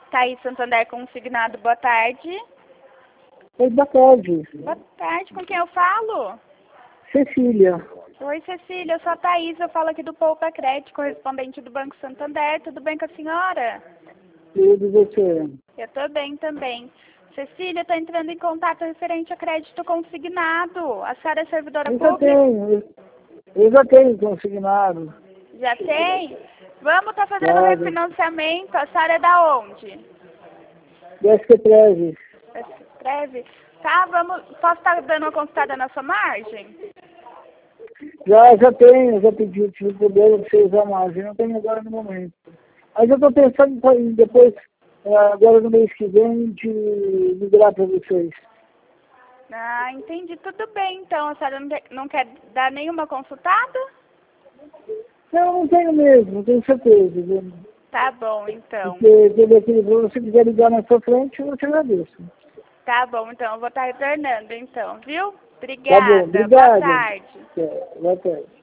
Thaís Santander Consignado, boa tarde. Oi, boa tarde. Boa tarde, com quem eu falo? Cecília. Oi, Cecília, eu sou a Thaís, eu falo aqui do Poupa Crédito, correspondente do Banco Santander. Tudo bem com a senhora? Tudo você. Eu tô bem também. Cecília, estou entrando em contato referente a crédito consignado. A senhora é servidora pública? Eu já tenho consignado. Já tem? Vamos estar fazendo refinanciamento. A senhora é da onde? SPTrev. Escreve. Tá, vamos. Posso estar dando uma consultada na sua margem? Já tenho, já pedi, tive problema de você usar a margem, não tenho agora no momento. Mas eu estou pensando em depois, agora no mês que vem, de migrar para vocês. Ah, entendi. Tudo bem, então. A senhora não quer dar nenhuma consultada? Não tenho mesmo, não tenho certeza. Viu? Tá bom, então. Porque teve aquele problema, se quiser ligar na sua frente, eu te agradeço. Tá bom, então. Eu vou estar retornando, então, viu? Obrigada. Tá bom, obrigado. Boa tarde. Boa tarde.